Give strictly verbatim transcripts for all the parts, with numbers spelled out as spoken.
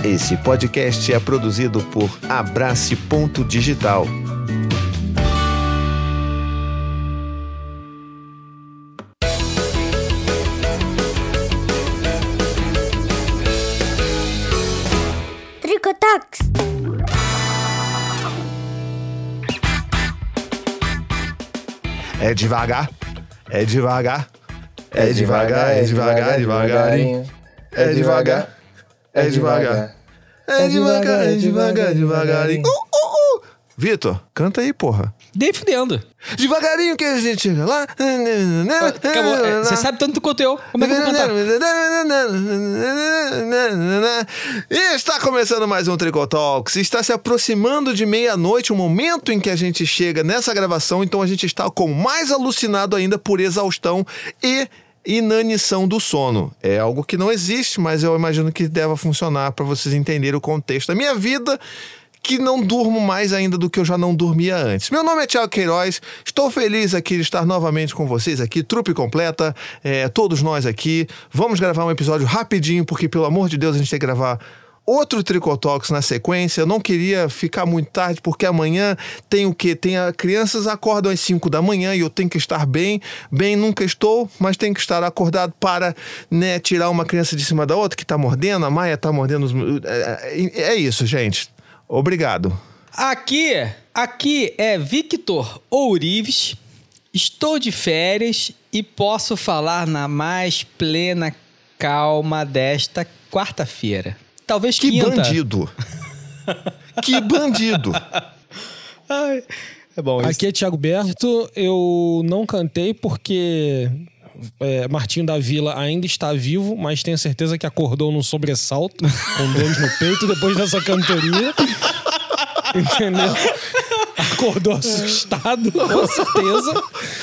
Esse podcast é produzido por Abrace Ponto Digital. Tricotox. É devagar, é devagar, é devagar, é devagar, devagarinho. É devagar, é devagar, é devagar, é devagar, devagarinho. Uh, uh, uh. Vitor, canta aí, porra. Defendendo. Devagarinho que a gente chega lá. Acabou. É, você sabe tanto quanto eu. Como é que eu vou cantar? E está começando mais um Tricotalks. Está se aproximando de meia-noite, o momento em que a gente chega nessa gravação. Então a gente está com mais alucinado ainda por exaustão e inanição do sono. É algo que não existe, mas eu imagino que deva funcionar para vocês entenderem o contexto da minha vida, que não durmo mais ainda do que eu já não dormia antes. Meu nome é Thiago Queiroz, estou feliz aqui de estar novamente com vocês aqui, trupe completa, é, todos nós aqui. Vamos gravar um episódio rapidinho, porque pelo amor de Deus a gente tem que gravar outro Tricotalks na sequência. Eu não queria ficar muito tarde, porque amanhã tem o quê? Tem a... Crianças acordam às cinco da manhã e eu tenho que estar bem. Bem, nunca estou, mas tenho que estar acordado para, né, tirar uma criança de cima da outra que tá mordendo. A Maia tá mordendo os... É, é isso, gente. Obrigado. Aqui, aqui é Victor Ourives. Estou de férias e posso falar na mais plena calma desta quarta-feira. Talvez que quinta. Bandido. Que bandido. Ai, é bom isso. Aqui é Thiago Berto. Eu não cantei porque é, Martinho da Vila ainda está vivo, mas tenho certeza que acordou num sobressalto, com dores no peito depois dessa cantoria. Entendeu? Acordou assustado, com certeza.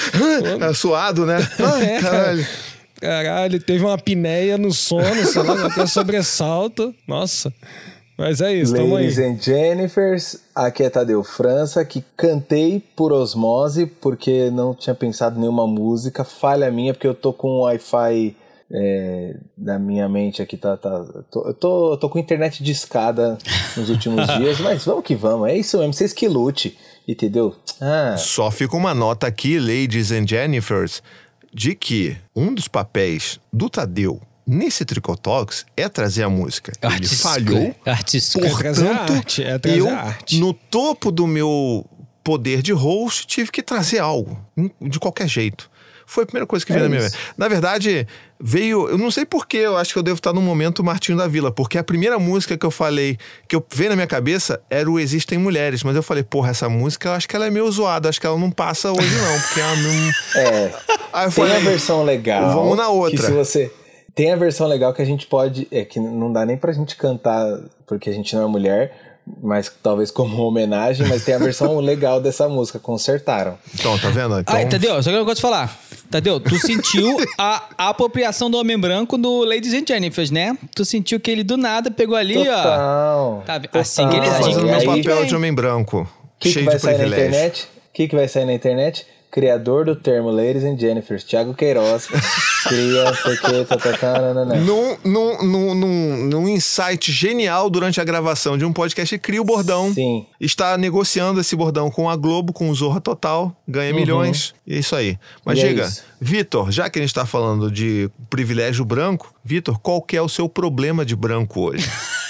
É suado, né? Ai, é, caralho. Caralho, teve uma apneia no sono, sei lá, até sobressalto. Nossa. Mas é isso, tamo aí. Ladies and Jennifers, aqui é Tadeu França, que cantei por osmose, porque não tinha pensado em nenhuma música. Falha minha, porque eu tô com o Wi-Fi é, na minha mente aqui. Tá, tá, tô, eu tô, eu tô com internet de escada nos últimos dias, mas vamos que vamos. É isso mesmo, vocês que lute, entendeu? Ah. Só fica uma nota aqui, Ladies and Jennifers, de que um dos papéis do Tadeu nesse Tricotalks é trazer a música. Artístico, Ele falhou. Artístico. É trazer a arte, é trazer eu, a arte. no topo do meu poder de host, tive que trazer algo, de qualquer jeito. Foi a primeira coisa que veio é na minha mente. Na verdade, veio... Eu não sei porquê, eu acho que eu devo estar no momento Martinho da Vila, porque a primeira música que eu falei, que eu veio na minha cabeça, era o Existem Mulheres. Mas eu falei, porra, essa música, eu acho que ela é meio zoada, acho que ela não passa hoje não, porque ela não... É, Aí eu tem falei, a versão legal. Vamos na outra. Que se você... Tem a versão legal que a gente pode... É que não dá nem pra gente cantar, porque a gente não é mulher, mas talvez como homenagem, mas tem a versão legal dessa música, consertaram. Então, tá vendo? Então... Ai, Tadeu, só que eu gosto de falar. Tadeu, tu sentiu a, a apropriação do homem branco do Ladies and Jennifers, né? Tu sentiu que ele do nada pegou ali, total, ó. Tá, total. assim que ele... Tô Assim fazendo que meu aí, papel de homem branco, que cheio que vai de sair privilégio. na internet? O que, que vai sair na internet? Criador do termo Ladies and Jennifers, Thiago Queiroz, cria, sei que, tá, tá, tá, nanana. Num, num, num, num, num insight genial durante a gravação de um podcast, cria o bordão. Sim. Está negociando esse bordão com a Globo, com o Zorra Total, ganha uhum. milhões, e é isso aí. Mas e diga, é Vitor, já que a gente está falando de privilégio branco, Vitor, qual que é o seu problema de branco hoje?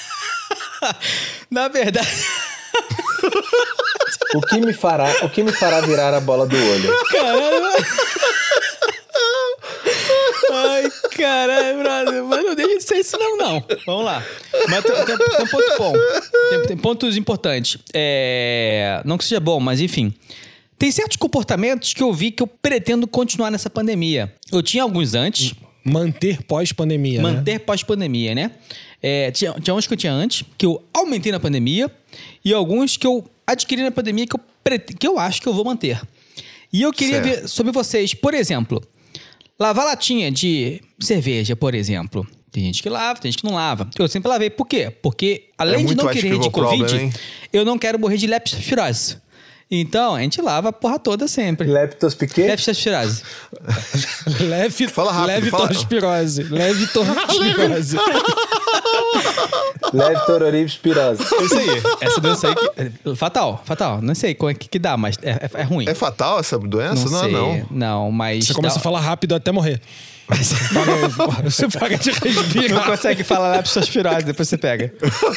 Na verdade... O que me fará, o que me fará virar a bola do olho? Caralho. Ai, caralho, brother. Mas não deixa de ser isso não, não. Vamos lá. Mas tem, tem, tem um ponto bom. Tem, tem pontos importantes. É, não que seja bom, mas enfim. Tem certos comportamentos que eu vi que eu pretendo continuar nessa pandemia. Eu tinha alguns antes. Manter pós-pandemia, Manter né? pós-pandemia, né? É, tinha, tinha uns que eu tinha antes, que eu aumentei na pandemia, e alguns que eu adquiri na pandemia que eu, prete... que eu acho que eu vou manter. E eu queria certo. ver sobre vocês, por exemplo, lavar latinha de cerveja, por exemplo. Tem gente que lava, tem gente que não lava. Eu sempre lavei. Por quê? Porque, além é de não querer de Covid, problem, eu não quero morrer de leptospirose. Então, a gente lava a porra toda sempre. Leptospirose? Leptospirose. Leve, fala rápido, leve fala. torspirose. Leve torspirose. Leve Tororipes pirose. É isso aí. Essa doença aí que... Fatal, fatal. Não sei como é que, que dá, mas é, é, é ruim. É fatal essa doença? Não, Não, sei. não. Não, mas... Você começa dá... a falar rápido até morrer. Você paga de respirar. Não consegue falar leptospirose, depois você pega.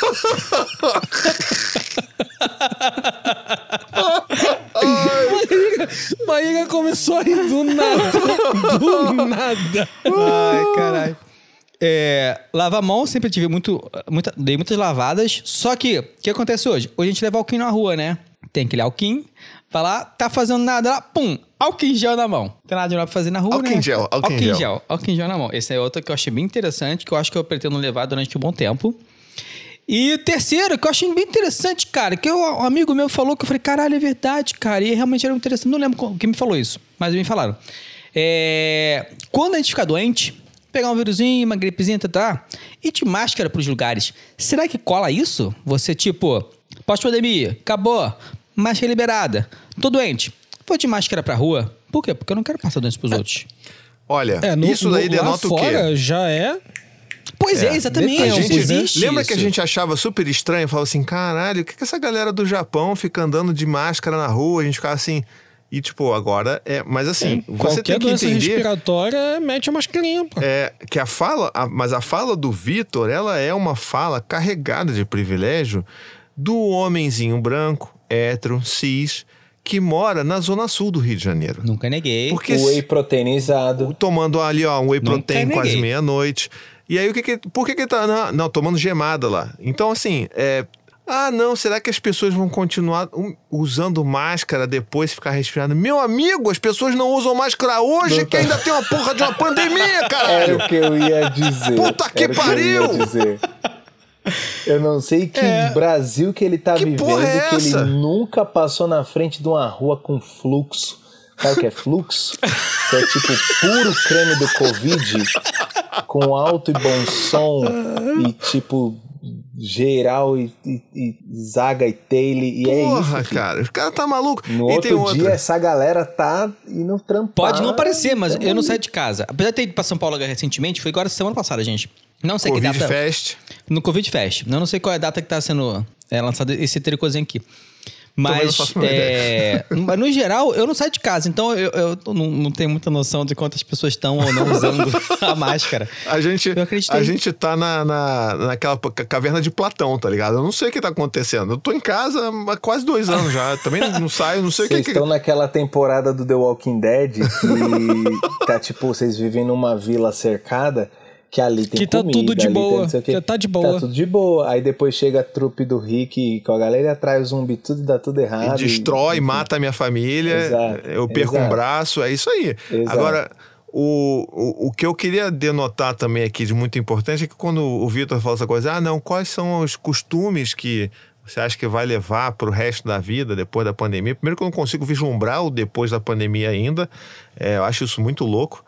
Maíra começou a rir do nada. Do nada. Ai, caralho. É, lavar a mão, sempre tive muito, muita, dei muitas lavadas. Só que, o que acontece hoje? Hoje a gente leva alquinho na rua, né? Tem aquele alquinho, vai lá, tá fazendo nada lá, pum, álcool em gel na mão. Não tem nada de novo pra fazer na rua, álcool né? Em gel, álcool, álcool em gel, gel. Álcool em gel na mão. Esse é outro que eu achei bem interessante, que eu acho que eu pretendo levar durante um bom tempo. E terceiro, que eu achei bem interessante, cara, que eu, um amigo meu falou, que eu falei, caralho, é verdade, cara, e realmente era interessante, não lembro quem me falou isso, mas me falaram. É, quando a gente fica doente, pegar um vírusinho, uma gripezinha, tá, tá, e de máscara pros lugares, será que cola isso? Você, tipo, pós-pandemia, acabou, máscara liberada, tô doente, vou de máscara pra rua, por quê? Porque eu não quero passar doença pros outros. Olha, É, no, isso daí no, denota lá o quê? fora já é... Pois é, é exatamente. A gente, existe lembra isso. que a gente achava super estranho? Falava assim, caralho, o que, que essa galera do Japão fica andando de máscara na rua? A gente ficava assim... E, tipo, agora é... Mas, assim, é, você tem que doença entender... respiratória, mete a mascarinha, pô. É, que a fala... A, mas a fala do Vitor, ela é uma fala carregada de privilégio do homenzinho branco, hétero, cis, que mora na zona sul do Rio de Janeiro. Nunca neguei. Porque O whey proteinizado. tomando ali, ó, um whey Nunca protein neguei. quase meia-noite. E aí, o que que... Por que que tá... Não, não, tomando gemada lá. Então, assim, é... Ah, não, será que as pessoas vão continuar usando máscara depois de ficar respirando? Meu amigo, as pessoas não usam máscara hoje, que ainda tem uma porra de uma pandemia, Era caralho! o que eu ia dizer. Puta que Era o pariu! eu ia dizer. Eu não sei que É. Brasil que ele tá Que vivendo, porra é que essa? ele nunca passou na frente de uma rua com fluxo. Sabe o que é fluxo? Que é tipo puro creme do Covid, com alto e bom som, e tipo geral, e, e, e zaga e tail, e é Porra, isso. filho. cara, o cara tá maluco. No E tem outro dia, outra. essa galera tá indo trampar. Pode não parecer, mas Tamo eu não aí. saio de casa. Apesar de ter ido pra São Paulo agora recentemente, foi agora semana passada, gente. Não sei Covid que data... Fest. No Covid Fest. Eu não sei qual é a data que tá sendo é, lançado esse tricozinho aqui. Também não Mas, faço a menor é, mas no geral, eu não saio de casa. Então, eu, eu não, não tenho muita noção de quantas pessoas estão ou não usando a máscara. A gente, Eu acreditei. a gente tá na, na, naquela ca- caverna de Platão, tá ligado? Eu não sei o que tá acontecendo. Eu tô em casa há quase dois anos já. Também não, não saio, não sei o que... Vocês que... estão naquela temporada do The Walking Dead que tá tipo, vocês vivem numa vila cercada que ali tem Que tá comida, tudo de ali tem boa, não sei o quê. que tá de boa. Tá tudo de boa. Aí depois chega a trupe do Rick com a galera e atrai o zumbi, tudo dá tudo errado. E destrói, enfim. mata a minha família, Exato, eu perco um exato. braço, é isso aí. Exato. Agora, o, o, o que eu queria denotar também aqui de muito importante é que quando o Vitor fala essa coisa, ah, não, quais são os costumes que você acha que vai levar pro resto da vida depois da pandemia? Primeiro que eu não consigo vislumbrar o depois da pandemia ainda, é, eu acho isso muito louco.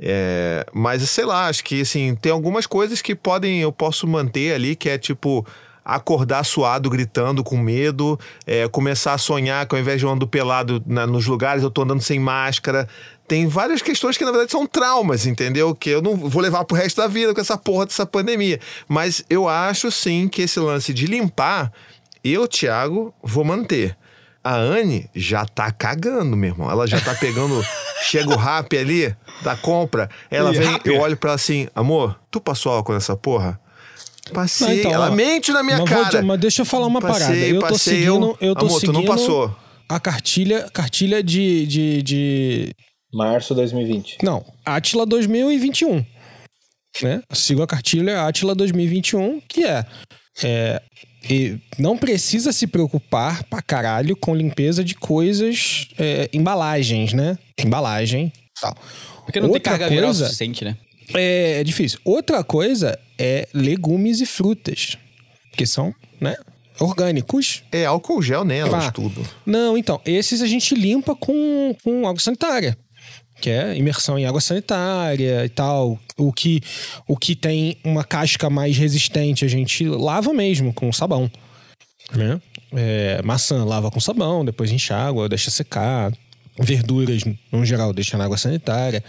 É, mas sei lá, acho que assim, tem algumas coisas que podem, eu posso manter ali, que é tipo acordar suado, gritando, com medo, é, começar a sonhar que ao invés de eu ando pelado na, nos lugares, eu tô andando sem máscara. Tem várias questões que na verdade são traumas, entendeu? Que eu não vou levar pro resto da vida com essa porra dessa pandemia. Mas eu acho sim que esse lance de limpar, eu, Thiago, vou manter. A Anne já tá cagando, meu irmão. Ela já tá pegando... Chega o rap ali da compra. Ela E vem, rap? eu olho pra ela assim... Amor, tu passou álcool nessa porra? Passei. Não, então, ela ó, mente na minha mas vou cara. te- mas deixa eu falar uma Passei, parada. Eu tô passei, seguindo, eu- eu tô Amor, tu seguindo não passou. a cartilha, cartilha de, de, de... Março dois mil e vinte. Não, Átila dois mil e vinte e um. Né? Sigo a cartilha Átila dois mil e vinte e um, que é... é e não precisa se preocupar pra caralho com limpeza de coisas, é, embalagens, né? Embalagem tal. Porque não Outra tem carga viral coisa- suficiente, né? É, é difícil. Outra coisa é legumes e frutas, que são, né, orgânicos. É álcool gel nelas, Ah, tudo. Não, então, esses a gente limpa com, com água sanitária, que é imersão em água sanitária e tal. O que, o que tem uma casca mais resistente a gente lava mesmo com sabão, né? É, maçã lava com sabão, depois enxágua, deixa secar. Verduras, no geral, deixa na água sanitária.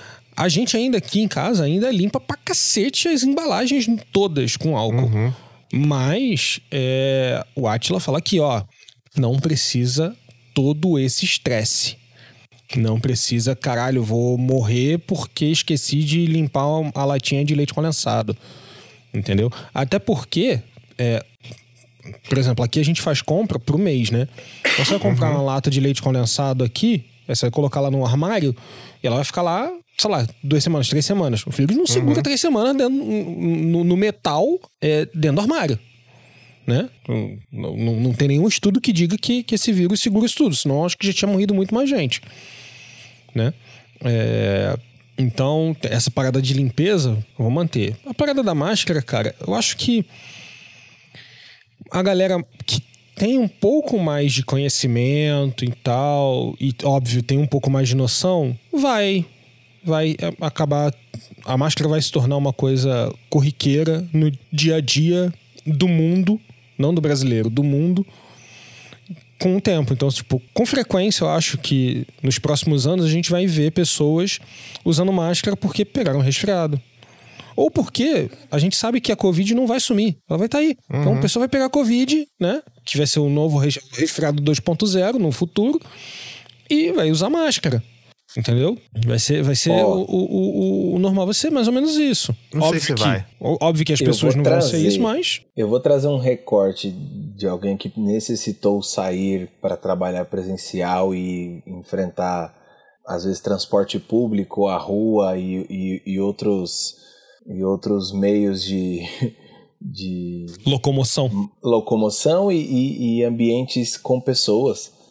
A gente ainda aqui em casa ainda limpa pra cacete as embalagens todas com álcool. Uhum. Mas é, o Átila fala aqui, ó, não precisa todo esse estresse. Não precisa, caralho, vou morrer porque esqueci de limpar a latinha de leite condensado. Entendeu? Até porque, é, por exemplo, aqui a gente faz compra pro mês, né? Então você vai comprar uhum. uma lata de leite condensado aqui, você vai colocar lá no armário e ela vai ficar lá, sei lá, duas semanas, três semanas. O vírus não segura uhum. três semanas dentro, no, no metal, é, dentro do armário. Né? Não, não, não tem nenhum estudo que diga que, que esse vírus segura isso tudo, senão acho que já tinha morrido muito mais gente. Né? É, então, essa parada de limpeza, eu vou manter. A parada da máscara, cara, eu acho que a galera que tem um pouco mais de conhecimento e tal, e óbvio, tem um pouco mais de noção, vai, vai acabar, a máscara vai se tornar uma coisa corriqueira no dia a dia do mundo, não do brasileiro, do mundo, com o tempo. Então, tipo, com frequência eu acho que nos próximos anos a gente vai ver pessoas usando máscara porque pegaram resfriado. Ou porque a gente sabe que a Covid não vai sumir, ela vai estar tá aí. Uhum. Então a pessoa vai pegar a Covid, né? Que vai ser um novo resfriado dois ponto zero no futuro e vai usar máscara. Entendeu? Vai ser, vai ser oh. o, o, o, o normal vai ser mais ou menos isso. Não óbvio sei se que, vai. Óbvio que as eu pessoas não trazer, vão ser isso, mas... Eu vou trazer um recorte de alguém que necessitou sair para trabalhar presencial e enfrentar, às vezes, transporte público, a rua e, e, e, outros, e outros meios de... de locomoção. Locomoção e, e, e ambientes com pessoas.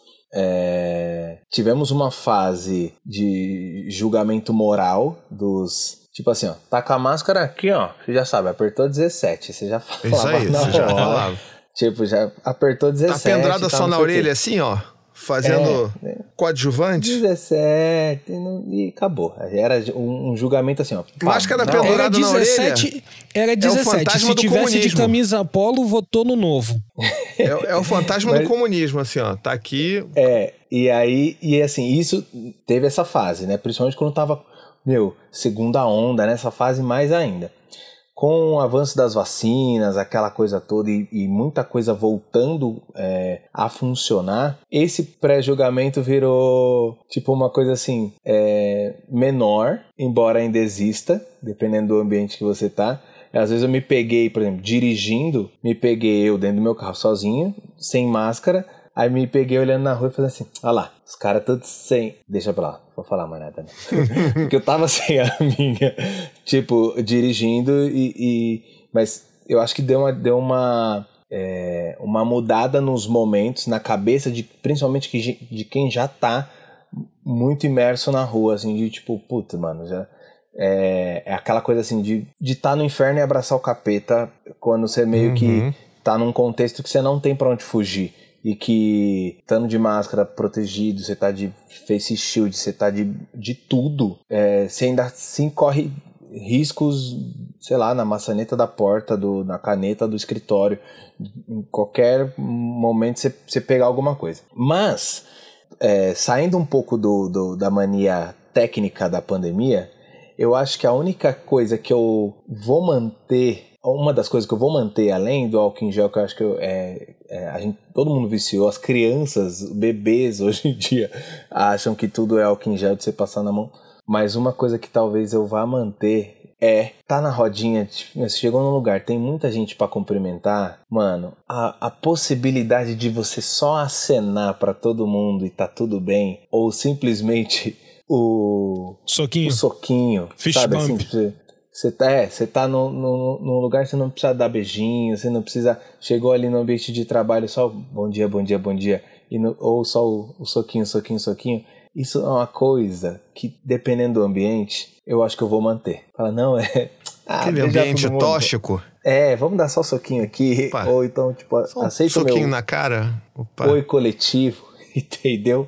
É, tivemos uma fase de julgamento moral dos... Tipo assim, ó, tá com a máscara aqui, ó, você já sabe, apertou dezessete, você já falava. Isso aí, você já falava. Tipo, já apertou dezessete. Tá pendrada tá, só na orelha assim, ó, fazendo é, coadjuvante. dezessete e acabou. Era um, um julgamento assim, ó. Máscara pendurada na orelha. Era dezessete. É Se tivesse comunismo. De camisa polo, votou no novo. É, é o fantasma Mas, do comunismo, assim, ó. Tá aqui. É, e aí, e assim, isso teve essa fase, né? Principalmente quando tava, meu, segunda onda, nessa fase mais ainda. Com o avanço das vacinas, aquela coisa toda e, e muita coisa voltando é, a funcionar, esse pré-julgamento virou tipo uma coisa assim, é, menor, embora ainda exista, dependendo do ambiente que você tá. Às vezes eu me peguei, por exemplo, dirigindo, me peguei eu dentro do meu carro sozinho, sem máscara, aí me peguei olhando na rua e falei assim, olha lá, os caras todos sem... Deixa pra lá, não vou falar mais nada. Né? Porque eu tava sem a minha, tipo, dirigindo e... e... Mas eu acho que deu uma, deu uma, é, uma mudada nos momentos, na cabeça, de principalmente que, de quem já tá muito imerso na rua, assim, de tipo, puta, mano, já... É, é aquela coisa assim de estar tá no inferno e abraçar o capeta quando você meio uhum. que tá num contexto que você não tem pra onde fugir. E que, estando de máscara, protegido, você tá de face shield, você tá de, de tudo, é, você ainda assim corre riscos, sei lá, na maçaneta da porta, do, na caneta do escritório. Em qualquer momento você, você pegar alguma coisa. Mas, é, saindo um pouco do, do, da mania técnica da pandemia, eu acho que a única coisa que eu vou manter, uma das coisas que eu vou manter, além do álcool em gel, que eu acho que eu, é, é, a gente, todo mundo viciou, as crianças, bebês hoje em dia acham que tudo é álcool em gel de você passar na mão, mas uma coisa que talvez eu vá manter é, tá na rodinha, tipo, você chegou num lugar, tem muita gente pra cumprimentar, mano, a, a possibilidade de você só acenar pra todo mundo e tá tudo bem, ou simplesmente... O soquinho, o soquinho Fish sabe, bump. assim, você, você tá, é, você tá num no, no, no lugar, você não precisa dar beijinho, você não precisa, chegou ali no ambiente de trabalho, só bom dia, bom dia, bom dia, e no, ou só o, o soquinho, soquinho, soquinho, isso é uma coisa que, dependendo do ambiente, eu acho que eu vou manter. Fala, não, é... Ah, aquele ambiente tóxico. É, vamos dar só o soquinho aqui, Opa, ou então, tipo, só aceita um o meu... soquinho na cara. Opa. Oi coletivo, entendeu?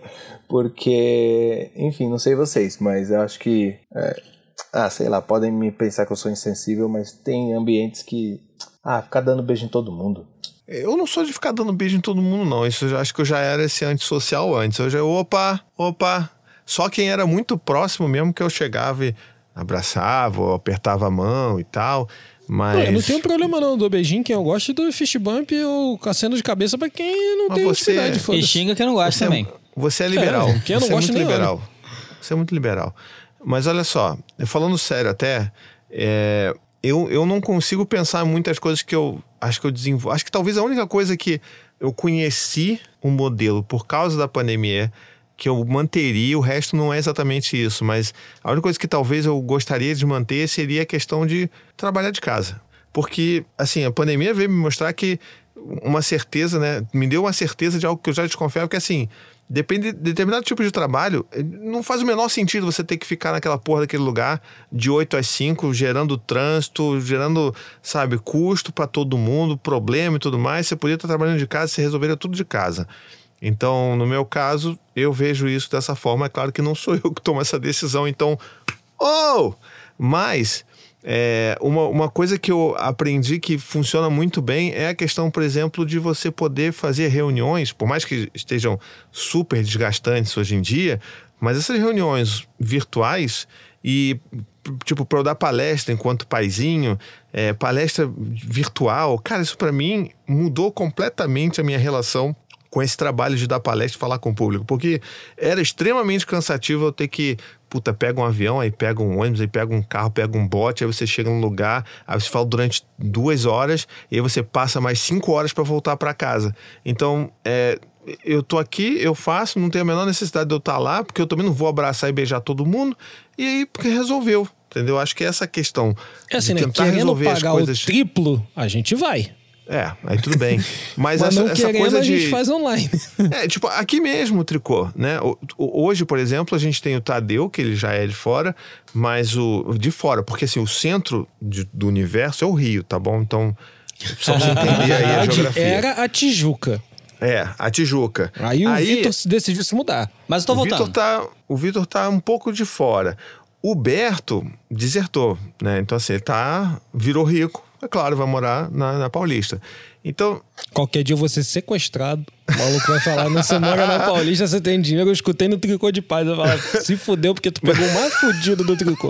Porque, enfim, não sei vocês, mas eu acho que, é, ah, sei lá, podem me pensar que eu sou insensível, mas tem ambientes que, ah, ficar dando beijo em todo mundo. Eu não sou de ficar dando beijo em todo mundo, não. Isso eu acho que eu já era esse antissocial antes. Eu já, opa, opa. Só quem era muito próximo mesmo que eu chegava e abraçava ou apertava a mão e tal. Mas... Não, eu não tenho problema não do beijinho, quem eu gosto do fist bump ou aceno de cabeça pra quem não Mas tem você- intimidade, E foda-se. xinga quem não gosta Você é- também. Você é liberal. É, quem eu não você é gosto muito nem liberal. Você é muito liberal. Mas olha só, falando sério até, é, eu, eu não consigo pensar em muitas coisas que eu acho que eu desenvolvo. Acho que talvez a única coisa que eu conheci um modelo por causa da pandemia que eu manteria, o resto não é exatamente isso, mas a única coisa que talvez eu gostaria de manter seria a questão de trabalhar de casa. Porque, assim, a pandemia veio me mostrar que uma certeza, né? Me deu uma certeza de algo que eu já desconfiava, que assim, depende de determinado tipo de trabalho, não faz o menor sentido você ter que ficar naquela porra daquele lugar de oito às cinco, gerando trânsito, gerando, sabe, custo pra todo mundo, problema e tudo mais. Você podia estar trabalhando de casa, você resolveria tudo de casa. Então, no meu caso, eu vejo isso dessa forma. É claro que não sou eu que tomo essa decisão, então... Oh! Mas... É, uma, uma coisa que eu aprendi que funciona muito bem é a questão, por exemplo, de você poder fazer reuniões, por mais que estejam super desgastantes hoje em dia, mas essas reuniões virtuais e, tipo, para eu dar palestra enquanto paizinho, é, palestra virtual, cara, isso para mim mudou completamente a minha relação com esse trabalho de dar palestra e falar com o público, porque era extremamente cansativo eu ter que, puta, pega um avião, aí pega um ônibus, aí pega um carro, pega um bote, aí você chega num lugar, aí você fala durante duas horas, e aí você passa mais cinco horas para voltar para casa. Então, é, eu tô aqui, eu faço, não tenho a menor necessidade de eu estar lá, porque eu também não vou abraçar e beijar todo mundo, e aí, porque resolveu, entendeu? Acho que é essa questão É assim, de né? tentar Querendo resolver as pagar coisas... o triplo, a gente vai. É, aí tudo bem. Mas, Mas essa, não essa querendo, coisa a de... gente faz online. É, tipo, aqui mesmo o tricô, né? O- o- Hoje, por exemplo, a gente tem o Tadeu, que ele já é de fora, mas o... De fora, porque assim, o centro de- do universo é o Rio, tá bom? Então, só pra você entender aí a Verdade, geografia. era a Tijuca. É, a Tijuca. Aí o Vitor decidiu se mudar. Mas eu tô o Vitor voltando. tá, o Vitor tá um pouco de fora. O Berto desertou, né? Então, assim, ele tá... Virou rico. É claro, vai morar na, na Paulista. Então... Qualquer dia eu vou ser sequestrado. O maluco vai falar, não, você mora na Paulista, você tem dinheiro. Eu escutei no Tricô de Paz. Eu falo, se fudeu porque tu pegou o mais fudido do Tricô.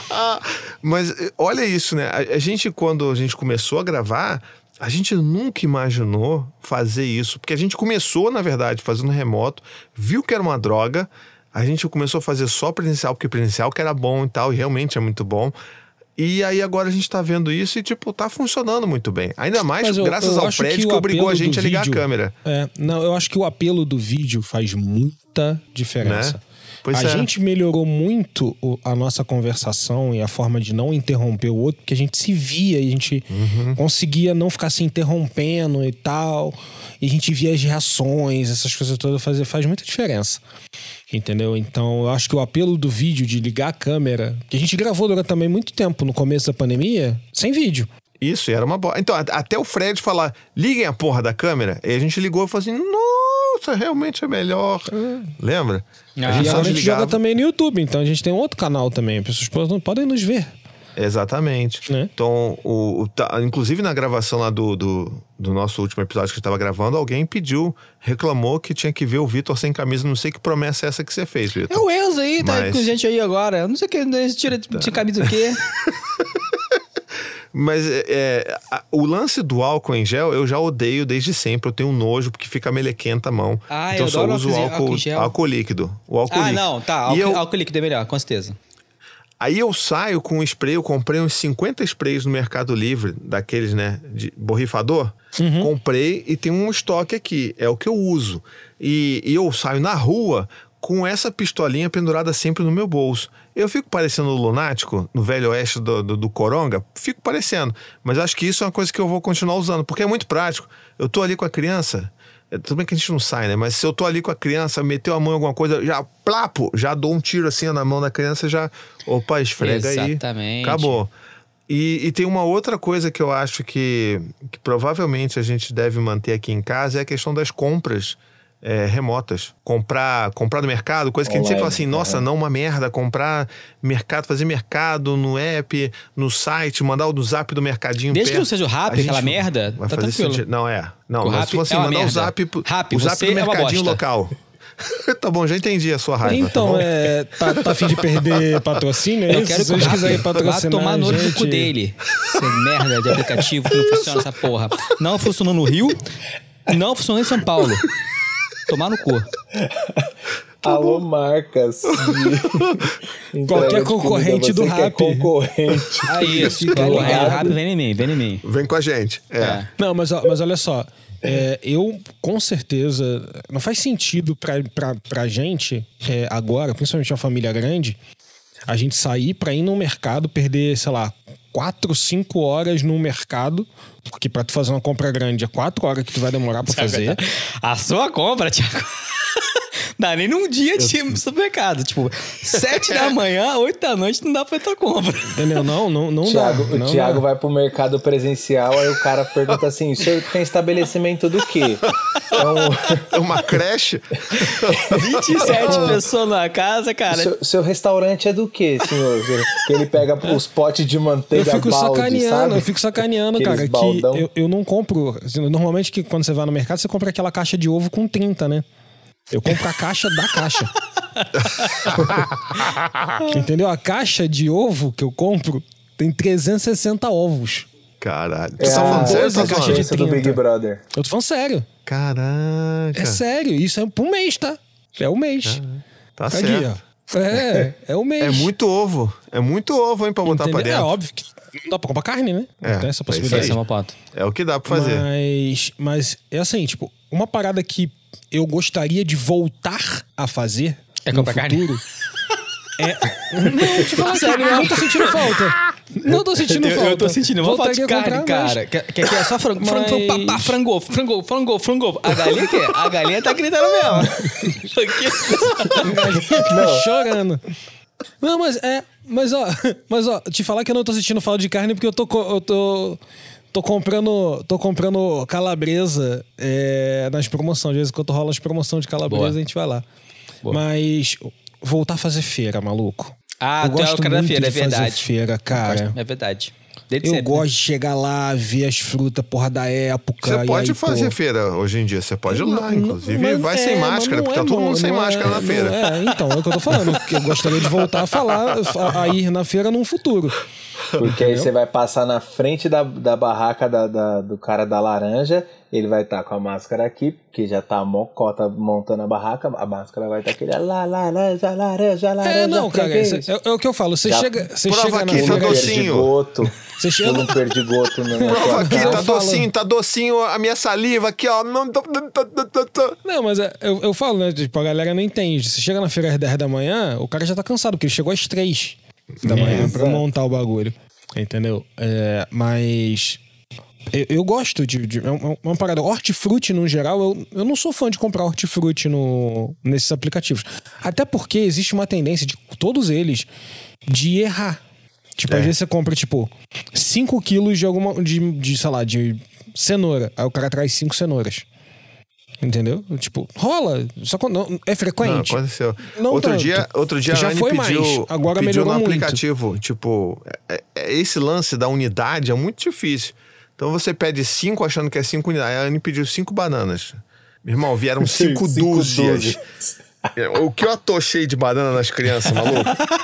Mas olha isso, né? A, a gente, quando a gente começou a gravar, a gente nunca imaginou fazer isso. Porque a gente começou, na verdade, fazendo remoto, viu que era uma droga, a gente começou a fazer só presencial, porque presencial que era bom e tal, e realmente é muito bom. E aí agora a gente tá vendo isso e, tipo, tá funcionando muito bem. Ainda mais Mas eu- graças eu ao acho Fred que que, o obrigou a apelo gente do a ligar vídeo- a câmera. É, não, eu acho que o apelo do vídeo faz muita diferença. Né? Pois a é. gente melhorou muito o- a nossa conversação e a forma de não interromper o outro, porque a gente se via e a gente Uhum. conseguia não ficar se interrompendo e tal. E a gente via as reações, essas coisas todas, faz, faz muita diferença. Entendeu? Então, eu acho que o apelo do vídeo, de ligar a câmera, que a gente gravou durante também muito tempo no começo da pandemia, sem vídeo. Isso, era uma boa. Então, a- até o Fred falar, liguem a porra da câmera, e a gente ligou e falou assim, nossa, realmente é melhor. Lembra? Ah. a E gente só agora a gente desligava. joga também no YouTube, então a gente tem um outro canal também. As pessoas podem- podem nos ver. Exatamente. Né? Então, o, o- tá- inclusive na gravação lá do, do, do nosso último episódio que a gente tava gravando, alguém pediu, reclamou que tinha que ver o Vitor sem camisa. Não sei que promessa é essa que você fez, É Vitor. o Enzo aí, tá Mas- com gente aí agora. Eu não sei o que, Enzo tira de camisa o quê? Mas é, é, a- o lance do álcool em gel eu já odeio desde sempre. Eu tenho um nojo porque fica melequenta a mão. Ah, então eu só adoro uso o álcool- álcool, álcool em gel. álcool líquido. O álcool Ah, líquido. não, tá. E Álcool, eu- álcool líquido é melhor, com certeza. Aí eu saio com um spray, eu comprei uns cinquenta sprays no Mercado Livre, daqueles, né, de borrifador. Comprei e tem um estoque aqui, é o que eu uso. E, e eu saio na rua com essa pistolinha pendurada sempre no meu bolso. Eu fico parecendo lunático no velho oeste do, do, do Coronga? Fico parecendo. Mas acho que isso é uma coisa que eu vou continuar usando, porque é muito prático. Eu tô ali com a criança... É, tudo bem que a gente não sai, né? Mas se eu tô ali com a criança, meteu a mão em alguma coisa, já plapo, já dou um tiro assim na mão da criança, já... Opa, esfrega aí. Exatamente. Acabou. E, e tem uma outra coisa que eu acho que, que provavelmente a gente deve manter aqui em casa, é a questão das compras é, remotas. Comprar, comprar no mercado, coisa que a gente sempre fala assim, nossa, não, uma merda, comprar mercado, fazer mercado no app, no site, mandar o do zap do mercadinho Desde que perto. não seja o Rap, A gente aquela merda, vai tá fazer tranquilo. sentido. Não, é. Não, O mas Rap se fosse é uma mandar o merda. zap, pro- Rap, o zap você do é uma mercadinho bosta. local. Tá bom, já entendi a sua raiva. Então, tá é, tá, tá a fim de perder patrocínio? É Eu isso? quero Se vocês que quiserem vá patrocinar tomar no a olho do gente... cu dele. Essa merda de aplicativo que não funciona essa porra. Não funcionou no Rio, não funcionou em São Paulo. Tomar no cu. Alô, marcas. de- Qualquer entrega de concorrente comida, do você que é Rappi. concorrente. Ah, isso. Tá Concorrente ligado? rápido, vem em mim, vem em mim. Vem com a gente. É. É. Não, mas, ó, mas olha só. É, eu, com certeza, não faz sentido pra, pra, pra gente, é, agora, principalmente uma família grande, a gente sair pra ir no mercado, perder, sei lá, quatro, cinco horas no mercado, porque pra tu fazer uma compra grande é quatro horas que tu vai demorar pra fazer. A sua compra, Thiago. Dá nem num dia de supermercado. Tipo, sete da manhã, oito da noite, não dá pra ir tua compra. Entendeu? Não, não, não Thiago, dá. Não o Thiago dá. vai pro mercado presencial, aí o cara pergunta assim: o senhor tem estabelecimento do quê? É um, É uma creche? vinte e sete pessoas na casa, cara. seu, seu restaurante é do quê, senhor? Que ele pega os potes de Eu manteiga fico balde, sacaneando, sabe? eu fico sacaneando, Aqueles cara, baldão. que eu, eu não compro. assim, Normalmente, que quando você vai no mercado, você compra aquela caixa de ovo com trinta, né? Eu compro a caixa da caixa. Entendeu? A caixa de ovo que eu compro tem trezentos e sessenta ovos. Caralho. Tu É tá falando a, sério, doze tá a caixa zoando? de agência do Big trinta. Brother. Eu tô falando sério. Caraca. É sério. Isso é por mês, tá? É o mês. Tá Aqui, certo. ó. É, é o mês. É muito ovo. É muito ovo, hein, pra botar Entendeu? pra É dentro. óbvio que não dá pra comprar carne, né? É, Não tem essa é isso possibilidade. Esse é o meu ponto. É o que dá pra fazer. Mas, mas é assim, tipo, uma parada que eu gostaria de voltar a fazer É no comprar carne? futuro é... Não, te falar sério, eu não tô sentindo falta. Não tô sentindo Eu, falta. eu tô sentindo, vamos falar de Voltaria a carne, comprar, mas- cara. Que, que aqui é só frango, frango, frango, Mas- papá, frango, frango, frango, frango. A galinha quer? A galinha tá gritando mesmo. Isso aqui. Galinha fica chorando. Não, mas é... Mas ó, mas ó, te falar que eu não tô sentindo falta de carne porque eu tô... co- Eu tô Tô comprando, tô comprando calabresa é, nas promoções. Às vezes, quando rola as promoções de calabresa, Boa. a gente vai lá. Boa. Mas voltar a fazer feira, maluco. Ah, eu tu é o gosto cara da muito feira, é de fazer verdade. feira, cara. É verdade. Desde Eu sempre, gosto de chegar lá, ver as frutas, porra da época. Você e pode aí, fazer pô, feira hoje em dia. Você pode ir lá, Não, inclusive. mas- vai é, sem mas máscara, não porque é tá todo mundo bom, sem não máscara é- na não feira. É, então, é o que eu tô falando. Que eu gostaria de voltar a falar, a, a ir na feira num futuro. Porque aí você vai passar na frente da, da barraca da, da- do cara da laranja, ele vai estar com a máscara aqui, porque já tá a mocota montando a barraca, a máscara vai estar aquele lá, laranja, laranja, laranja. É, não, cara, freguês. é, é o que eu falo. Você Já chega, você prova chega na aqui, tá feira... docinho. Perdigoto. Você chega... Pula um perdigoto na Prova tua aqui, cara. tá Eu falo- docinho, tá docinho a minha saliva aqui, ó. Não, tô- tô- tô- tô- tô- tô. Não, mas é, eu, eu falo, né? Tipo, a galera não entende. Você chega na feira às dez da manhã, o cara já tá cansado, porque ele chegou às três da manhã pra exato. montar o bagulho. Entendeu? É, mas... Eu, eu gosto de, de... É uma, uma parada. Hortifruti, no geral, eu, eu não sou fã de comprar hortifruti no, nesses aplicativos. Até porque existe uma tendência de todos eles de errar. Tipo, É. às vezes você compra, tipo, cinco quilos de alguma... De, de, sei lá, de cenoura. Aí o cara traz cinco cenouras. Entendeu? Tipo, rola. Só quando, não, é Não, frequente. aconteceu. Não outro, tanto. dia, outro dia Já a Anne foi pediu, mais. Agora pediu no melhorou muito. aplicativo. Tipo, é- é- esse lance da unidade é muito difícil. Então você pede cinco achando que é cinco unidades. A Anne pediu cinco bananas. Meu irmão, vieram cinco, Cinco dúzias. dúzias. O que eu atochei de banana nas crianças, maluco?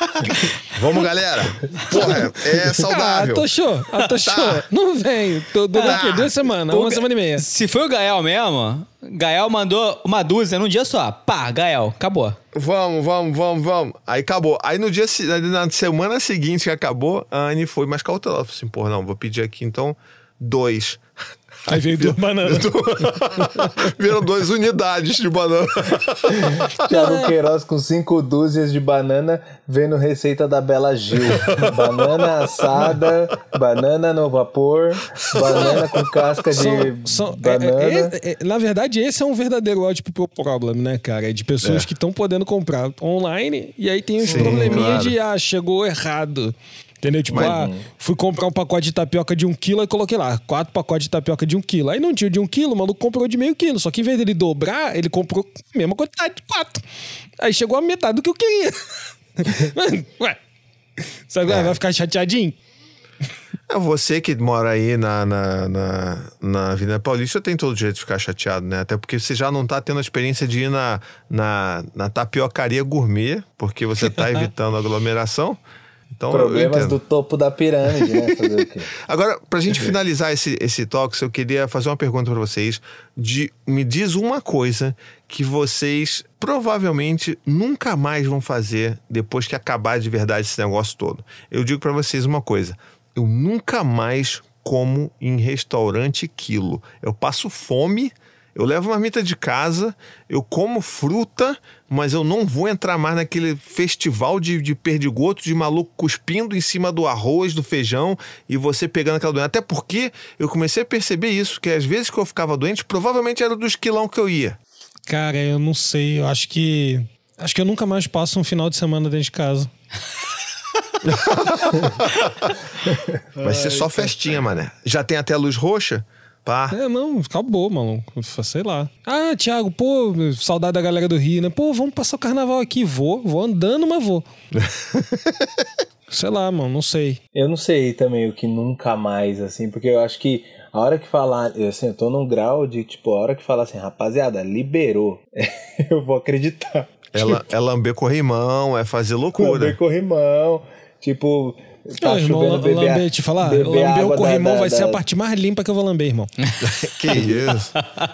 Vamos, galera. Porra, é saudável. Ah, atochou, atochou. Tá. Não vem. Tô- Durou Tá. o quê? Duas semanas, O uma Ga- semana e meia. Se foi o Gael mesmo, Gael mandou uma dúzia num dia só. Pá, Gael, acabou. Vamos, vamos, vamos, vamos. Aí acabou. Aí no dia, se- na semana seguinte que acabou, a Anne foi mais cautelosa. Falei assim, porra, não, vou pedir aqui então dois. Aí veio duas bananas. Viram duas unidades de banana. Thiago Queiroz com cinco dúzias de banana, vendo receita da Bela Gil. Banana assada, banana no vapor, banana com casca de São- são- é- banana. é- é- é- na verdade, esse é um verdadeiro tipo problem, né, cara? É de pessoas É. que estão podendo comprar online e aí tem os Sim, probleminhas claro. de, ah, chegou errado. Entendeu? Tipo, Mas- ah, fui comprar um pacote de tapioca de um quilo e coloquei lá, quatro pacotes de tapioca de um quilo. Aí não tinha de um quilo, o maluco comprou de meio quilo. Só que em vez dele dobrar, ele comprou a mesma quantidade de quatro. Aí chegou a metade do que eu queria. Mano, ué. Sabe, É. vai ficar chateadinho? É, você que mora aí na, na, na, na Avenida Paulista tem todo o direito de ficar chateado, né? Até porque você já não tá tendo a experiência de ir na, na, na tapiocaria gourmet, porque você tá evitando aglomeração. Então, problemas do topo da pirâmide, né? Fazer o quê? Agora, pra gente finalizar esse, esse talk, eu queria fazer uma pergunta pra vocês. De, me diz uma coisa que vocês provavelmente nunca mais vão fazer depois que acabar de verdade esse negócio todo. Eu digo pra vocês uma coisa. Eu nunca mais como em restaurante quilo. Eu passo fome... Eu levo marmita de casa, eu como fruta, mas eu não vou entrar mais naquele festival de, de perdigoto, de maluco cuspindo em cima do arroz, do feijão, e você pegando aquela doença. Até porque eu comecei a perceber isso, que às vezes que eu ficava doente, provavelmente era dos quilão que eu ia. Cara, eu não sei, eu acho que... Acho que eu nunca mais passo um final de semana dentro de casa. Vai ser só festinha, mané. Já tem até luz roxa? Pá. É, não, acabou, maluco. Sei lá. Ah, Thiago, pô, saudade da galera do Rio, né? Pô, vamos passar o carnaval aqui. Vou, vou andando, mas vou. Sei lá, mano, não sei. Eu não sei também o que nunca mais, assim, porque eu acho que a hora que falar, eu, assim, eu tô num grau de, tipo, a hora que falar assim, rapaziada, liberou, eu vou acreditar. É, tipo, é lamber corrimão, é fazer loucura. Lamber corrimão, tipo... Tá Não, irmão, chovendo, beber, lamber, te falar, lamber o corrimão da, da, vai da... ser a parte mais limpa que eu vou lamber, irmão. Que isso?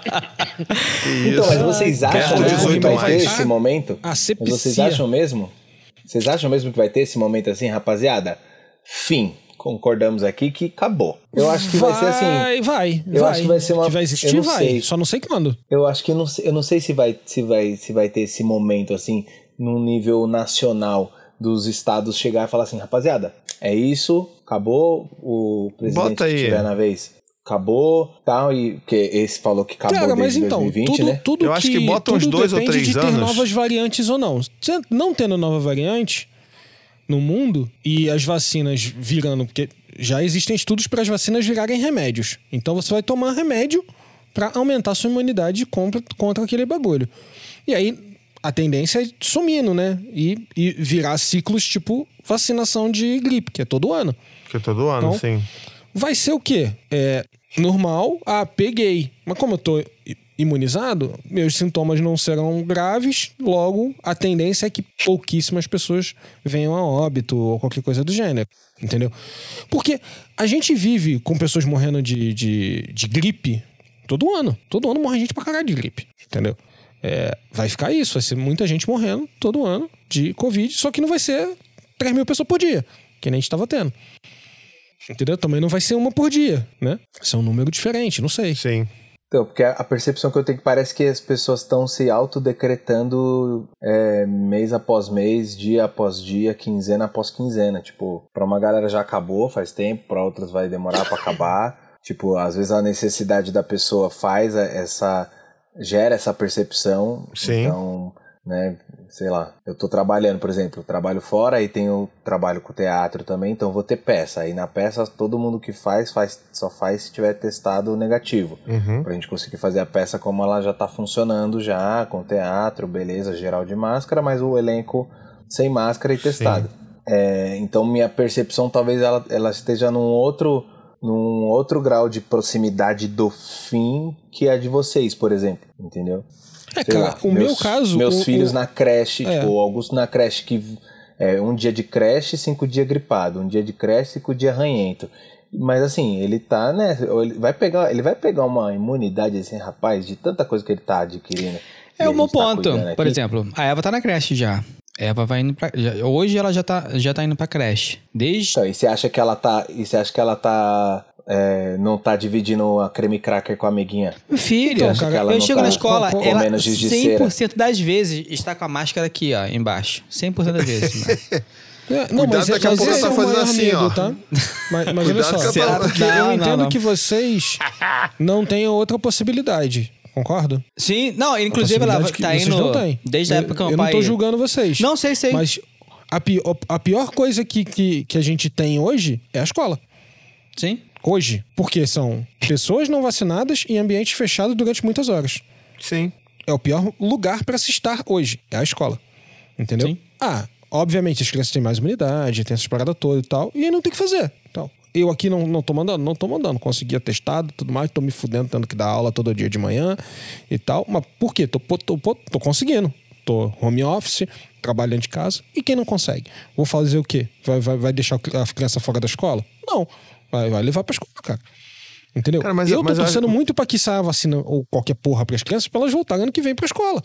Que isso? Então, mas vocês acham ah, mesmo que vai ter esse momento? Asepsia. Mas vocês acham mesmo? Vocês acham mesmo que vai ter esse momento assim, rapaziada? Fim. Concordamos aqui que acabou. Eu acho que vai, vai ser assim. Vai, vai. Eu vai. acho que vai ser uma. Que vai existir, eu não vai. Sei. Só não sei quando. Eu acho que não, eu não sei se vai, se vai, se vai ter esse momento assim, num nível nacional, dos estados chegar e falar assim, rapaziada, é isso, acabou, o presidente Bota aí. que estiver na vez, acabou, tal, e porque esse falou que acabou Cara, desde mas então, dois mil e vinte, tudo, né? tudo eu que, acho que bota uns dois ou três de ter anos. novas variantes ou não. Não tendo nova variante no mundo e as vacinas virando, porque já existem estudos para as vacinas virarem remédios. Então você vai tomar remédio para aumentar a sua imunidade contra, contra aquele bagulho. E aí a tendência é sumindo, né? E, e virar ciclos tipo vacinação de gripe, que é todo ano. Que é todo ano, então, sim. Vai ser o quê? É normal, ah, peguei. Mas como eu tô imunizado, meus sintomas não serão graves, logo a tendência é que pouquíssimas pessoas venham a óbito ou qualquer coisa do gênero, entendeu? Porque a gente vive com pessoas morrendo de, de, de gripe todo ano. Todo ano morre gente pra caralho de gripe, entendeu? É, vai ficar isso, vai ser muita gente morrendo todo ano de Covid, só que não vai ser três mil pessoas por dia, que nem a gente tava tendo. Entendeu? Também não vai ser uma por dia, né? Vai ser um número diferente, não sei. Sim. Então, porque a percepção que eu tenho que parece que as pessoas estão se autodecretando é, mês após mês, dia após dia, quinzena após quinzena. Tipo, pra uma galera já acabou faz tempo, pra outras vai demorar pra acabar. Tipo, às vezes a necessidade da pessoa faz essa... gera essa percepção. Sim. Então, né, sei lá, eu tô trabalhando, por exemplo, eu trabalho fora, aí tenho trabalho com teatro também, então eu vou ter peça. Aí na peça, todo mundo que faz, faz só faz se tiver testado negativo. Uhum. Pra gente conseguir fazer a peça como ela já tá funcionando já, com teatro, beleza, geral de máscara, mas o elenco sem máscara e testado. É, então minha percepção talvez ela, ela esteja num outro... num outro grau de proximidade do fim que é de vocês, por exemplo, entendeu? É, Sei cara, lá, o meus, meu caso... Meus o, filhos o... na creche, é. tipo, o Augusto na creche, que é um dia de creche, cinco dias gripado, um dia de creche, cinco dias ranhento. Mas assim, ele tá, né, ele vai pegar, ele vai pegar uma imunidade, assim, rapaz, de tanta coisa que ele tá adquirindo. É o meu ponto, tá por exemplo, a Eva tá na creche já. Eva vai indo pra... Já, hoje ela já tá, já tá indo pra creche. Desde... Então, e você acha que ela tá... E você acha que ela tá... É, não tá dividindo a creme cracker com a amiguinha? Filho, então, cara, eu chego tá na escola, com, com ela cem por cento das vezes está com a máscara aqui, ó, embaixo. cem por cento das vezes. Né? É, não, Cuidado, mas daqui a pouco ela tá fazendo assim, medo, ó. Tá? Mas, mas olha só, que ela tá- porque Não, eu não, entendo não. que vocês não tenham outra possibilidade. Concorda? Sim, não, inclusive ela Possibilidade que tá vocês indo não têm. desde a Eu- época que Eu meu não pai... tô julgando vocês. Não, sei, sei. Mas a pior, a pior coisa que, que, que a gente tem hoje é a escola. Sim. Hoje. Porque são pessoas não vacinadas em ambientes fechados durante muitas horas. Sim. É o pior lugar pra se estar hoje. É a escola. Entendeu? Sim. Ah, obviamente as crianças têm mais imunidade, tem essas paradas todas e tal. E aí não tem o que fazer. Então, eu aqui não, não tô mandando? Não tô mandando. Consegui atestado, tudo mais. Tô me fudendo, tendo que dar aula todo dia de manhã e tal. Mas por quê? Tô, tô, tô, tô conseguindo. Tô home office, trabalhando de casa. E quem não consegue? Vou fazer o quê? Vai, vai, vai deixar a criança fora da escola? Não. Vai, vai levar pra escola, cara. Entendeu? Cara, mas, eu tô mas torcendo eu... muito pra que saia a vacina ou qualquer porra pras crianças pra elas voltarem ano que vem pra escola.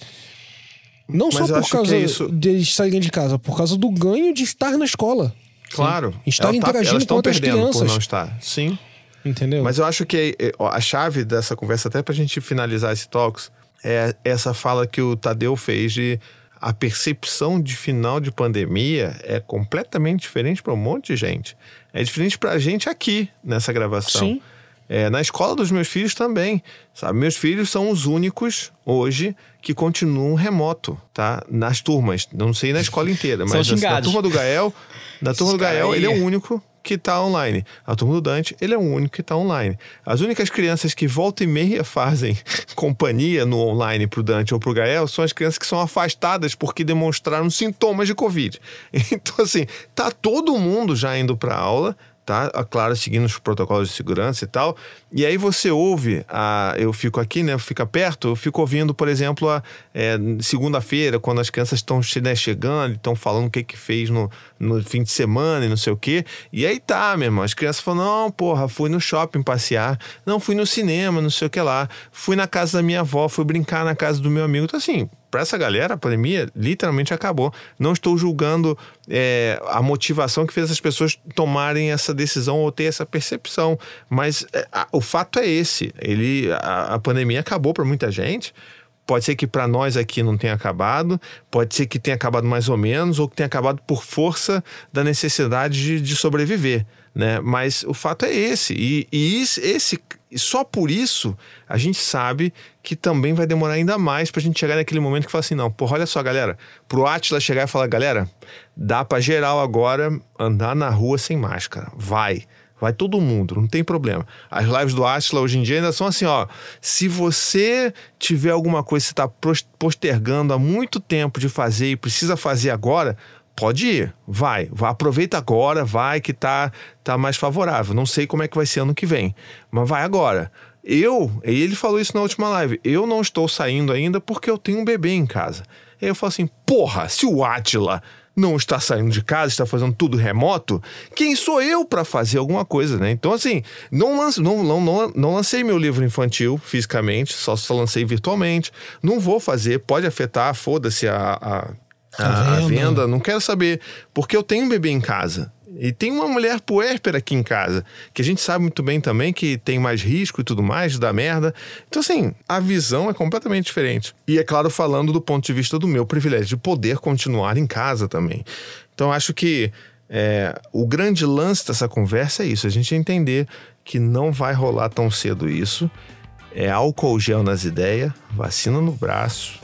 Não mas só por causa é isso... de eles saírem de casa, por causa do ganho de estar na escola. Claro. Sim. Estar Ela interagindo tá, com outras crianças. Por não estar. Sim. Entendeu? Mas eu acho que a chave dessa conversa, até pra gente finalizar esse Talks, é essa fala que o Tadeu fez de a percepção de final de pandemia é completamente diferente para um monte de gente. É diferente pra gente aqui, nessa gravação. Sim. É, na escola dos meus filhos também, sabe? Meus filhos são os únicos hoje que continuam remoto, tá? Nas turmas, não sei na escola inteira, mas na, na turma do Gael, na turma do Gael, ele é o único que tá online. A turma do Dante, ele é o único que tá online. As únicas crianças que volta e meia fazem companhia no online pro Dante ou pro Gael são as crianças que são afastadas porque demonstraram sintomas de Covid. Então, assim, tá todo mundo já indo pra aula, tá? Claro, seguindo os protocolos de segurança e tal. E aí você ouve, a, eu fico aqui, né? Fica perto, eu fico ouvindo, por exemplo, a, é, segunda-feira, quando as crianças estão né, chegando, estão falando o que que fez no, no fim de semana e não sei o quê. E aí tá, meu irmão, as crianças falam, não, porra, fui no shopping passear, não, fui no cinema, não sei o que lá, fui na casa da minha avó, fui brincar na casa do meu amigo. Então, assim, para essa galera, a pandemia literalmente acabou. Não estou julgando é, a motivação que fez essas pessoas tomarem essa decisão ou ter essa percepção, mas é, a, o fato é esse, ele, a, a pandemia acabou para muita gente. Pode ser que para nós aqui não tenha acabado, pode ser que tenha acabado mais ou menos, ou que tenha acabado por força da necessidade de, de sobreviver, né? Mas o fato é esse, e, e esse, só por isso a gente sabe que também vai demorar ainda mais pra gente chegar naquele momento que fala assim, não, porra, olha só, galera, pro Átila chegar e falar, galera, dá pra geral agora andar na rua sem máscara, vai. Vai todo mundo, não tem problema. As lives do Átila hoje em dia ainda são assim, ó. Se você tiver alguma coisa que você está postergando há muito tempo de fazer e precisa fazer agora, pode ir, vai. vai aproveita agora, vai que tá, tá mais favorável. Não sei como é que vai ser ano que vem, mas vai agora. Eu, e ele falou isso na última live, eu não estou saindo ainda porque eu tenho um bebê em casa. Aí eu falo assim, porra, se o Átila não está saindo de casa, está fazendo tudo remoto, quem sou eu para fazer alguma coisa, né? Então, assim, não, lance, não, não, não, não lancei meu livro infantil fisicamente, só, só lancei virtualmente. Não vou fazer, pode afetar, foda-se a, a, a, a venda, não quero saber, porque eu tenho um bebê em casa. E tem uma mulher puérpera aqui em casa, que a gente sabe muito bem também que tem mais risco e tudo mais, dá merda. Então, assim, a visão é completamente diferente. E, é claro, falando do ponto de vista do meu privilégio de poder continuar em casa também. Então, acho que é, o grande lance dessa conversa é isso, a gente entender que não vai rolar tão cedo isso. É álcool gel nas ideias, vacina no braço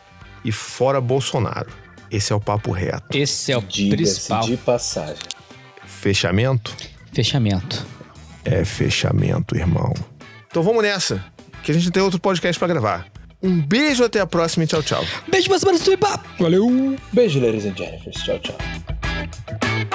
e fora Bolsonaro. Esse é o papo reto. Esse é o Diga-se principal. de passagem. Fechamento? Fechamento. É fechamento, irmão. Então vamos nessa, que a gente tem outro podcast pra gravar. Um beijo, até a próxima e tchau, tchau. Beijo pra semana do Tuipa. Valeu! Beijo, ladies and gentlemen. Tchau, tchau.